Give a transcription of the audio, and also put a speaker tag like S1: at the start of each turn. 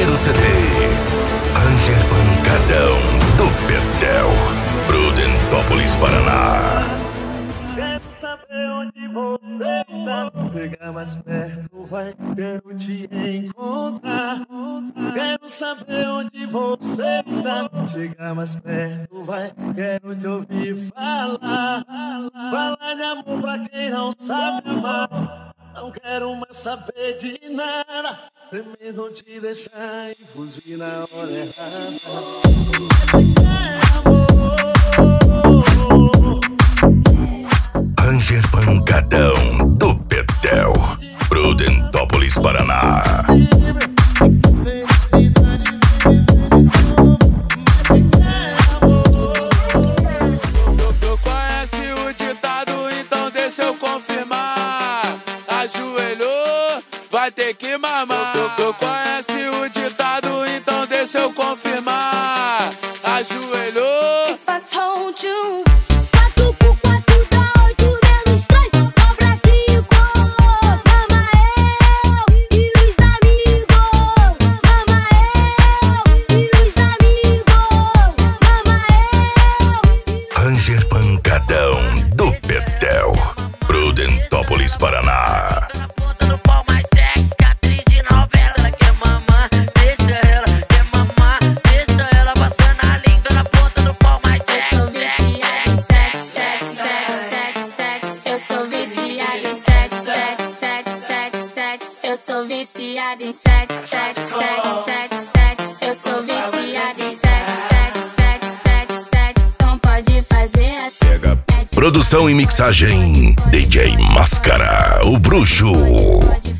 S1: terceiro CD, Ranger Pancadão do Betel, Prudentópolis, Paraná.
S2: Quero saber onde você está. Chegar mais perto, vai, quero te encontrar. Quero saber onde você está. Chegar mais perto, vai, quero te ouvir falar. Falar de amor pra quem não sabe amar. Não quero mais saber de nada. Primeiro te deixar e fugir na hora errada. Esse é amor.
S1: Ranger Pancadão do Betel, Prudentópolis, Paraná.
S3: Tu conhece o ditado, então deixa eu confirmar. Ajoelhou, vai ter que mamar. Tu conhece o ditado, então deixa eu confirmar. Ajoelhou.
S4: If I told you.
S1: Ranger Pancadão do Betel, Prudentópolis, Paraná.
S5: Na ponta do pau mais sexy, que atriz de novela. Ela quer mamar, deixa ela, quer mamar, deixa ela passando a língua na ponta do pau mais sexy.
S4: Eu sou viciada em sexo, eu sou viciada em sexo, eu sou viciada em sexo, não pode fazer assim.
S1: Produção e mixagem, DJ Máscara, o bruxo.